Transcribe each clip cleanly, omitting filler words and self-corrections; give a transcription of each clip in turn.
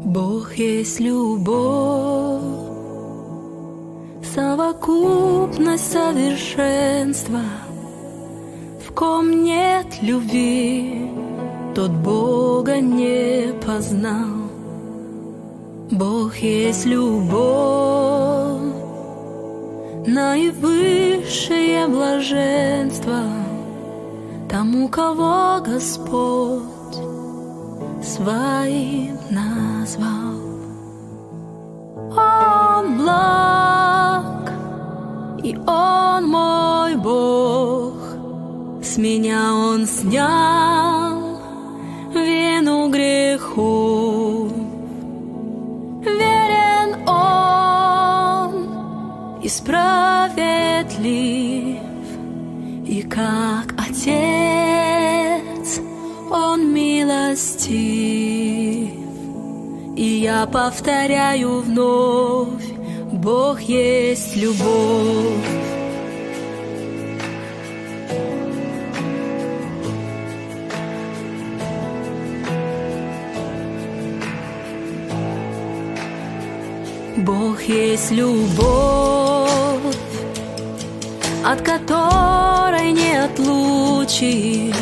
Бог есть любовь, совокупность совершенства. В ком нет любви, тот Бога не познал. Бог есть любовь, наивысшее блаженство тому, кого Господь своим назвал. Он благ, и Он мой Бог. С меня Он снял вину грехов. Верен Он и справедлив, и как Отец Он милостив. И я повторяю вновь: Бог есть любовь. Бог есть любовь, от которой не отлучит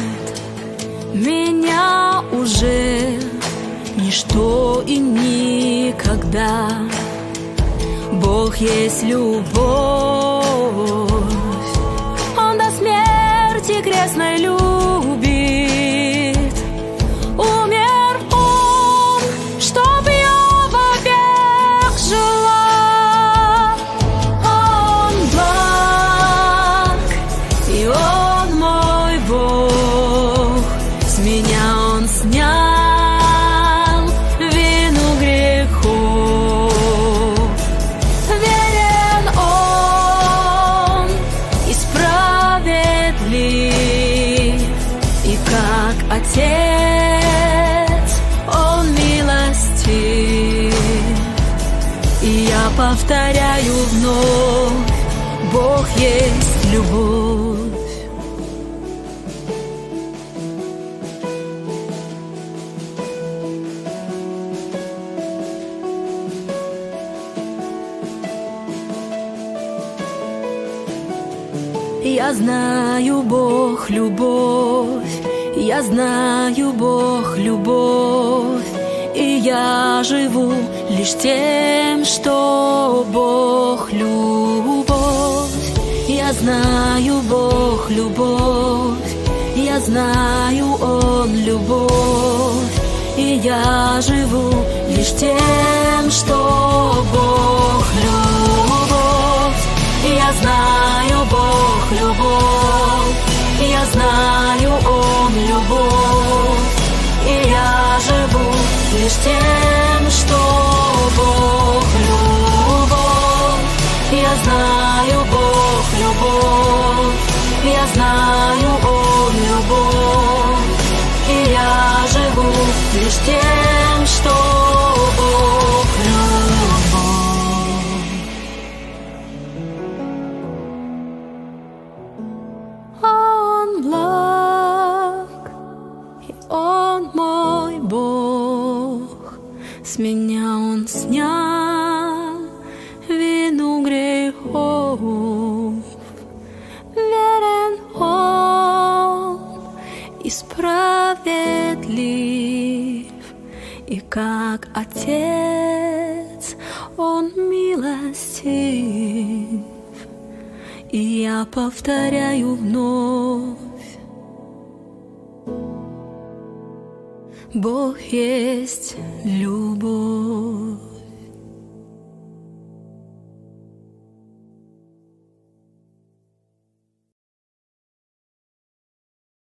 меня уже ничто и никогда. Бог есть любовь, Он до смерти крестной любит. Умер Он, чтоб я вовек жила. Он благ, и Он мой Бог. С меня Он снял вину грехов. Верен Он и справедлив, и как Отец Он милостив. И я повторяю вновь: Бог есть любовь. Я знаю, Бог любовь, я знаю, Бог любовь, и я живу лишь тем, что Бог любовь. Я знаю, Бог любовь, я знаю, Он любовь, и я живу лишь тем, что Бог любовь. Я знаю, Бог любовь, я знаю, Он любовь, и я живу лишь тем, что Бог любовь. Я знаю, Бог любовь, я знаю, Он любовь, и я живу лишь тем, что Бог любовь. Он благ, и Он мой Бог. С меня Он снял вину грехов. Верен Он и справедлив, и как Отец Он милостив. И я повторяю вновь: Бог есть любовь.